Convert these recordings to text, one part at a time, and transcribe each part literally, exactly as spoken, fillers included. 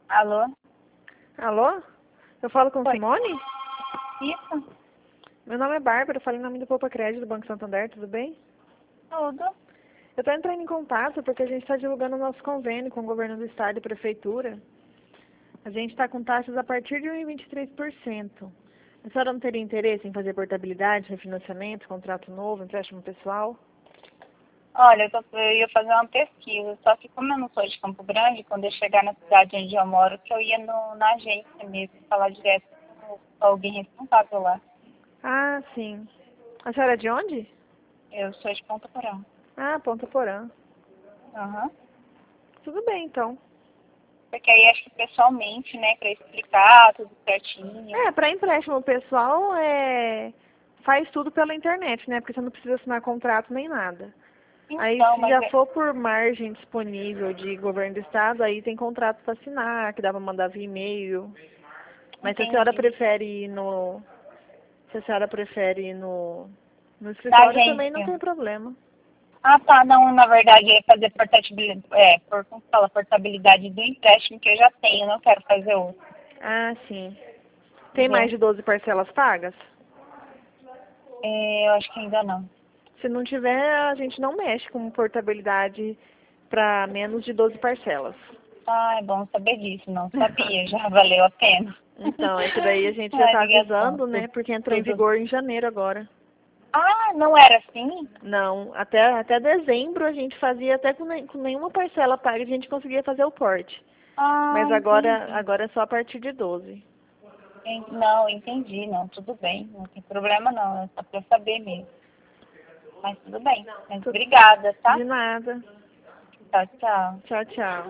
Alô? Alô? Eu falo com Oi. Simone? Isso? Meu nome é Bárbara, eu falo em nome do Poupa Crédito do Banco Santander, tudo bem? Tudo. Eu estou entrando em contato porque a gente está divulgando o nosso convênio com o governo do estado e prefeitura. A gente está com taxas a partir de um vírgula vinte e três por cento. A senhora não teria interesse em fazer portabilidade, refinanciamento, contrato novo, empréstimo pessoal? Olha, eu, tô, eu ia fazer uma pesquisa, só que como eu não sou de Campo Grande, quando eu chegar na cidade onde eu moro, que eu ia no, na agência mesmo, falar direto com com alguém responsável lá. Ah, sim. A senhora é de onde? Eu sou de Ponta Porã. Ah, Ponta Porã. Aham. Tudo bem, então. Porque aí acho que pessoalmente, né, pra explicar tudo certinho. É, para empréstimo pessoal, é... faz tudo pela internet, né? Porque você não precisa assinar contrato nem nada. Aí, Então, se mas já é, for por margem disponível de governo do estado, aí tem contrato para assinar, que dá para mandar via e-mail. Mas se a senhora entendi. prefere ir no... Se a senhora prefere ir no, no Da escritório, também não agência. tem problema. Ah, tá. Não, na verdade, eu ia fazer portabilidade, é, por, como fala, portabilidade do empréstimo que eu já tenho. Eu não quero fazer outro. Ah, sim. Tem mais Entendeu? de doze parcelas pagas? É, eu acho que ainda não. Se não tiver, a gente não mexe com portabilidade para menos de doze parcelas. Ah, é bom saber disso. Não sabia, já valeu a pena. Então, esse daí a gente já A está ligação, avisando, né? tudo, Porque entrou em tudo. vigor em janeiro agora. Ah, não era assim? Não, até, até dezembro a gente fazia até com, nem- com nenhuma parcela paga, a gente conseguia fazer o porte. Ah, Mas agora, entendi. agora é só a partir de doze. En- Não, entendi. Não, tudo bem. Não tem problema não. É só pra eu saber mesmo. Mas tudo bem. Mas Tu- obrigada, tá? De nada. Tchau, tchau. Tchau, tchau.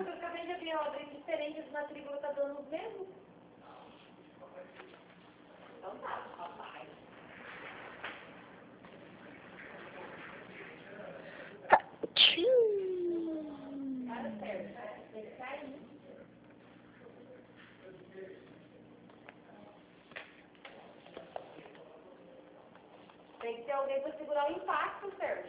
Tem que ter alguém para segurar o impacto, Sérgio.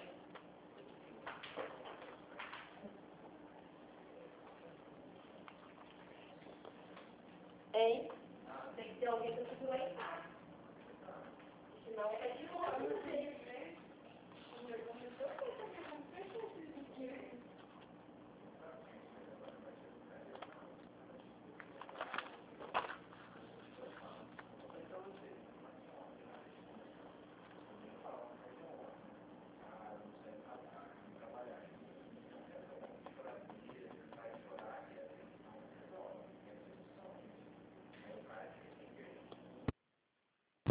Hein? Tem que ter alguém para